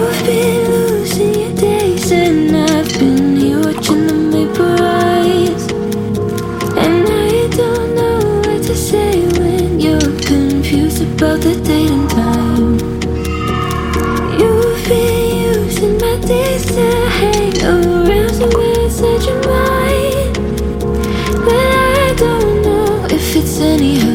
You've been losing your days, and I've been here watching them vaporize. And I don't know what to say when you're confused about the date and time. You've been using my days to hang around somewhere inside your mind, but I don't know if it's any